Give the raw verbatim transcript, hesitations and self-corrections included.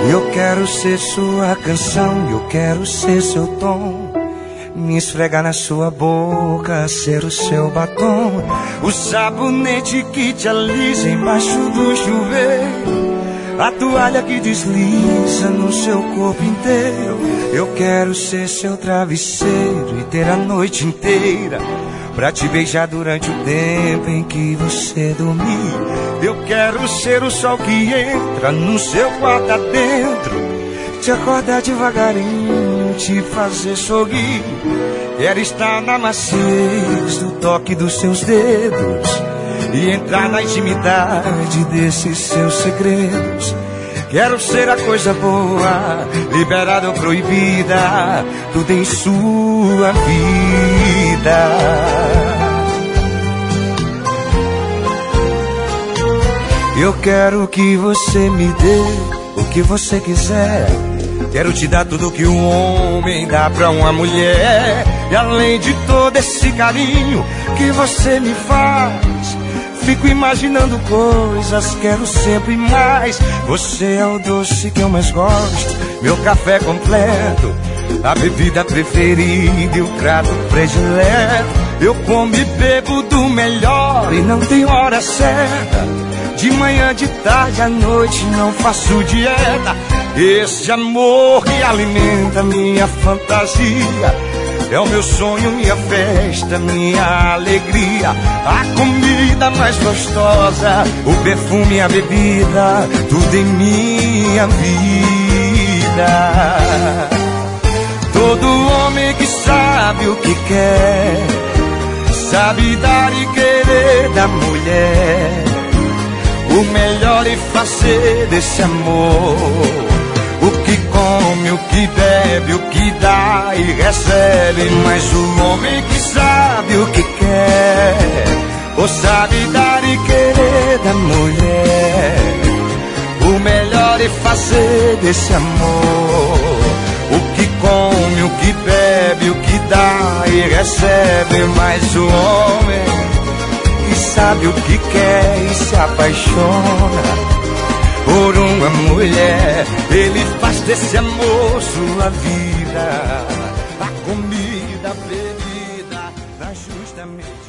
Eu quero ser sua canção, eu quero ser seu tom, me esfregar na sua boca, ser o seu batom, o sabonete que te alisa embaixo do chuveiro, a toalha que desliza no seu corpo inteiro. Eu quero ser seu travesseiro e ter a noite inteira pra te beijar durante o tempo em que você dormir. Eu quero ser o sol que entra no seu quarto adentro, te acordar devagarinho, te fazer sorrir. Quero estar na maciez do toque dos seus dedos e entrar na intimidade desses seus segredos. Quero ser a coisa boa, liberada ou proibida, tudo em sua vida. Eu quero que você me dê o que você quiser. Quero te dar tudo que um homem dá pra uma mulher. E além de todo esse carinho que você me faz, fico imaginando coisas, quero sempre mais. Você é o doce que eu mais gosto, meu café completo, a bebida preferida e o prato predileto. Eu como e bebo do melhor e não tem hora certa, de manhã, de tarde, à noite, não faço dieta. Esse amor que alimenta minha fantasia é o meu sonho, minha festa, minha alegria. A comida mais gostosa, o perfume, a bebida, tudo em minha vida. Todo homem que sabe o que quer, sabe dar e querer da mulher o melhor e fazer desse amor o que come, o que bebe, o que dá e recebe. Mas o homem que sabe o que quer, ou sabe dar e querer da mulher o melhor e fazer desse amor o que come, o que bebe, o que dá e recebe. Mas o homem que sabe o que quer e se apaixona por uma mulher, ele faz desse amor sua vida. A comida, a bebida, dá justamente